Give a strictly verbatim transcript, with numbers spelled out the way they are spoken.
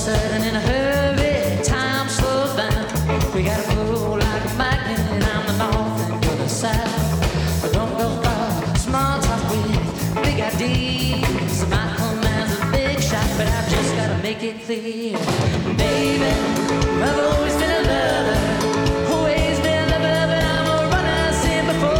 sudden in a hurry, time slows down. We gotta flow like a magnet. I'm the north and you're the south. But don't go far, small talk with big ideas. Michael Mann's a big shot, but I've just gotta make it clear. Baby, I've always been a lover.